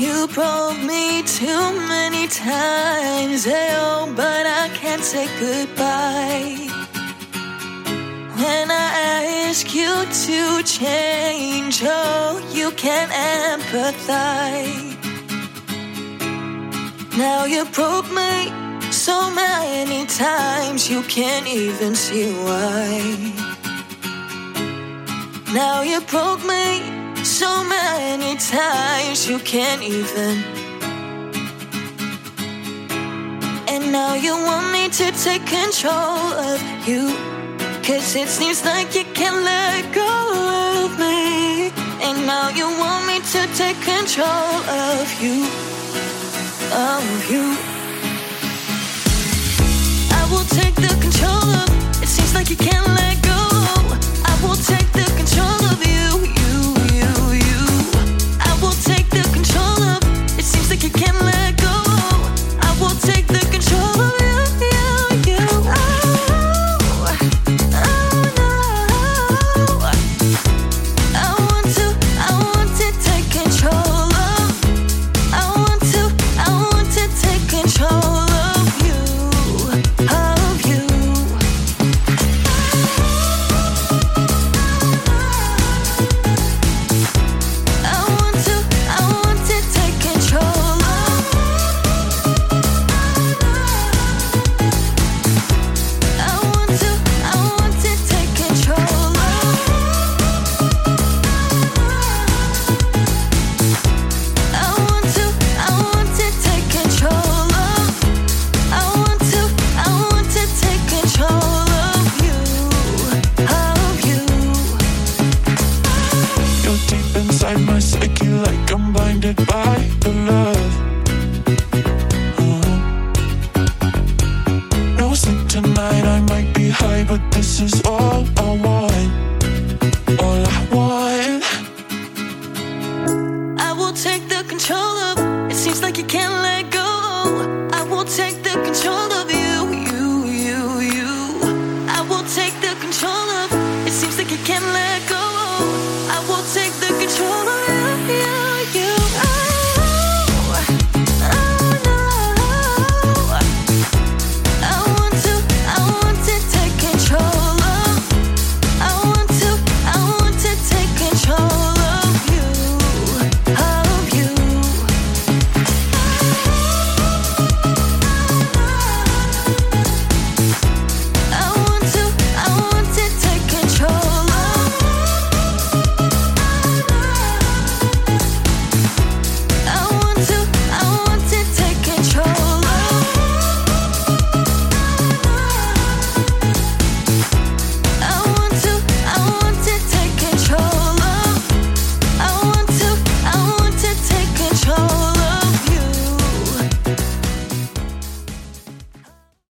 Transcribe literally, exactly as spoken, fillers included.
You broke me too many times, oh, but I can't say goodbye. When I ask you to change, oh, you can't empathize. Now you broke me so many times, you can't even see why. Now you broke me so many times, you can't even. And now you want me to take control of you, 'cause it seems like you can't let go of me. And now you want me to take control of you, of you. I will take the control of, it seems like you can't let go. I will take the control of you, you, you, you. I will take the control of, it seems like you can't let go. I will take the control of you, you, you. Oh, oh no. I want to, I want to take control of. I want to, I want to take control of you, of you. I want to, I want to take control of. I want to, I want to take control of. I want to, I want to take control of. I want to, I want to take control of you, of you. You're deep inside my psyche, like I'm blinded by your love. Uh-huh. No sleep tonight, I might be high, but this is all I want. All I want. I will take the control of, it seems like you can't let